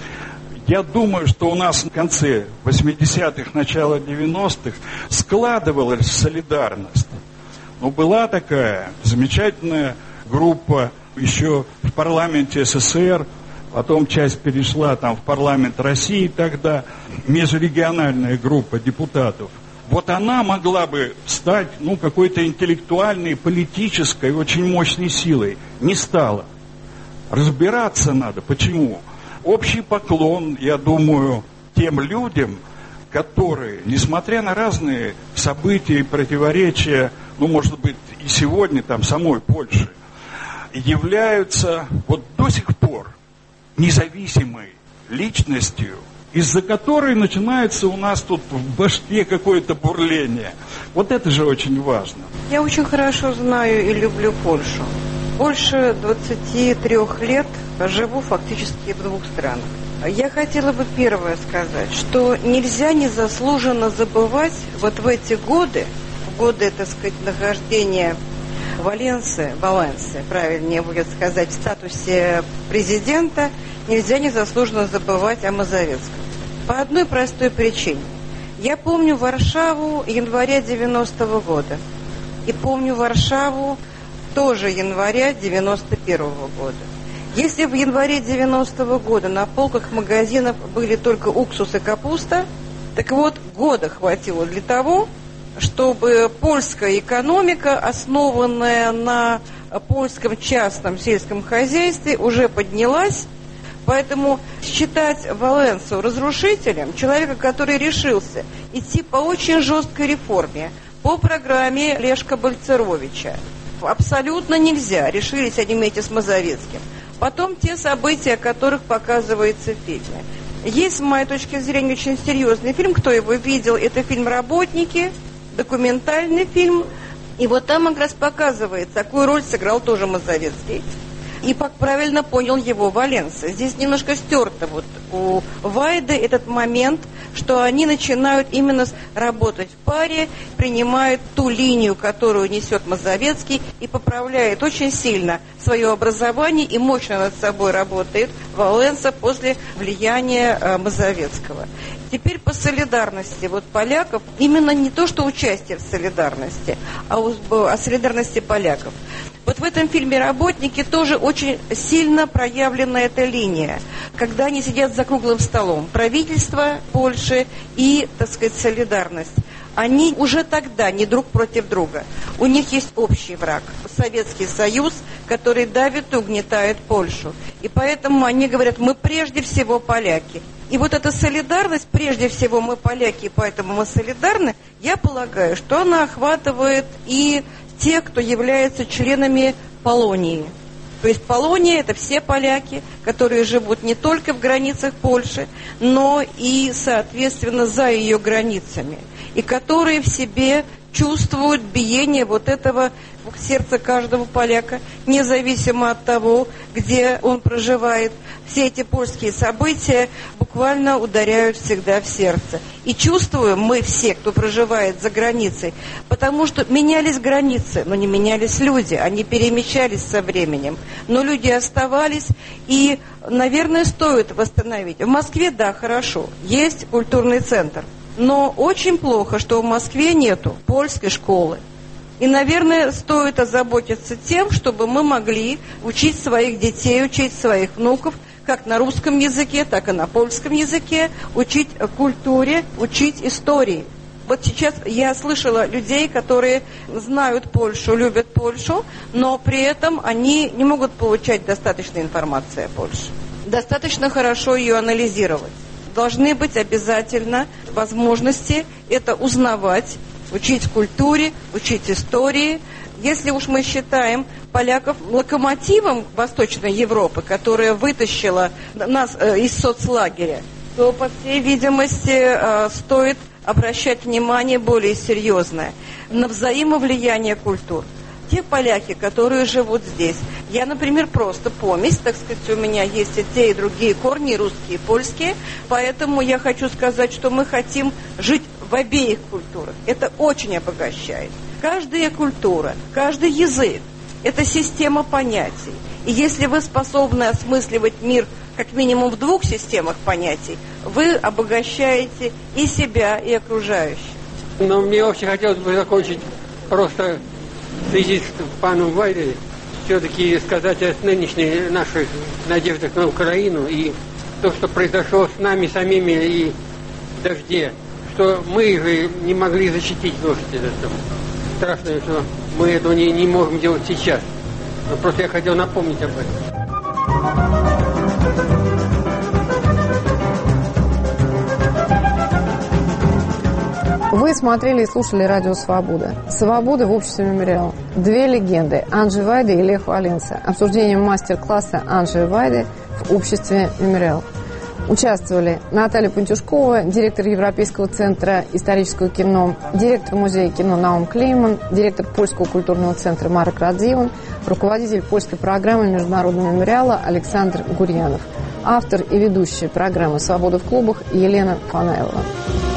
Я думаю, что у нас в конце 80-х, начало 90-х складывалась солидарность. Но была такая замечательная группа еще в парламенте СССР, потом часть перешла там в парламент России тогда, межрегиональная группа депутатов. Вот она могла бы стать, ну, какой-то интеллектуальной, политической, очень мощной силой. Не стала. Разбираться надо. Почему? Общий поклон, я думаю, тем людям, которые, несмотря на разные события и противоречия, ну, может быть, и сегодня там самой Польши, являются вот до сих пор независимой личностью, из-за которой начинается у нас тут в башке какое-то бурление. Вот это же очень важно. Я очень хорошо знаю и люблю Польшу. Больше 23 лет живу фактически в 2 странах. Я хотела бы первое сказать, что нельзя незаслуженно забывать вот в эти годы, так сказать, нахождения Валенсы, правильнее будет сказать, в статусе президента, нельзя незаслуженно забывать о Мазовецком. По одной простой причине. Я помню Варшаву января 90-го года. И помню Варшаву тоже января 91-го года. Если в январе 90-го года на полках магазинов были только уксус и капуста, так вот, года хватило для того, чтобы польская экономика, основанная на польском частном сельском хозяйстве, уже поднялась. Поэтому считать Валенсу разрушителем, человека, который решился идти по очень жесткой реформе, по программе Лешка-Бальцеровича, абсолютно нельзя. Решились они вместе с Мазовецким. Потом те события, о которых показывается в фильме. Есть, с моей точки зрения, очень серьезный фильм. Кто его видел? Это фильм «Работники», документальный фильм. И вот там как раз показывается, какую роль сыграл тоже Мазовецкий. И как правильно понял его Валенса. Здесь немножко стерто вот у Вайды этот момент, что они начинают именно работать в паре, принимают ту линию, которую несет Мазовецкий, и поправляет очень сильно свое образование, и мощно над собой работает Валенса после влияния Мазовецкого. Теперь по солидарности вот поляков, именно не то, что участие в солидарности, а о солидарности поляков. Вот в этом фильме «Работники» тоже очень сильно проявлена эта линия, когда они сидят за круглым столом. Правительство Польши и, так сказать, солидарность. Они уже тогда не друг против друга. У них есть общий враг – Советский Союз, который давит и угнетает Польшу. И поэтому они говорят, мы прежде всего поляки. И вот эта солидарность, прежде всего мы поляки, поэтому мы солидарны, я полагаю, что она охватывает и тех, кто являются членами Полонии. То есть Полония – это все поляки, которые живут не только в границах Польши, но и, соответственно, за ее границами. И которые в себе чувствуют биение вот этого сердца каждого поляка, независимо от того, где он проживает. Все эти польские события буквально ударяют всегда в сердце. И чувствуем мы все, кто проживает за границей, потому что менялись границы, но не менялись люди, они перемещались со временем. Но люди оставались, и, наверное, стоит восстановить. В Москве, да, хорошо, есть культурный центр. Но очень плохо, что в Москве нету польской школы. И, наверное, стоит озаботиться тем, чтобы мы могли учить своих детей, учить своих внуков, как на русском языке, так и на польском языке, учить культуре, учить истории. Вот сейчас я слышала людей, которые знают Польшу, любят Польшу, но при этом они не могут получать достаточной информации о Польше. Достаточно хорошо ее анализировать. Должны быть обязательно возможности это узнавать, учить культуре, учить истории. Если уж мы считаем поляков локомотивом Восточной Европы, которая вытащила нас из соцлагеря, то, по всей видимости, стоит обращать внимание более серьезное на взаимовлияние культур. Те поляки, которые живут здесь. Я, например, просто помесь, так сказать, у меня есть и те, и другие корни, и русские, и польские. Поэтому я хочу сказать, что мы хотим жить в обеих культурах. Это очень обогащает. Каждая культура, каждый язык – это система понятий. И если вы способны осмысливать мир как минимум в 2 системах понятий, вы обогащаете и себя, и окружающих. Но мне вообще хотелось бы закончить просто в связи с паном Вайдой, все-таки сказать о нынешних наших надеждах на Украину и то, что произошло с нами самими и в дожде, что мы же не могли защитить дождь этот. Страшно, что мы этого не можем делать сейчас. Но просто я хотел напомнить об этом. Вы смотрели и слушали радио «Свобода». «Свобода» в обществе «Мемориал». 2 легенды – Анджей Вайда и Лех Валенса. Обсуждение мастер-класса Анджея Вайды в обществе «Мемориал». Участвовали Наталья Пантюшкова, директор Европейского центра исторического кино, директор музея кино Наум Клейман, директор Польского культурного центра Марек Радзиван, руководитель польской программы Международного мемориала Александр Гурьянов, автор и ведущая программы «Свобода в клубах» Елена Фанаилова.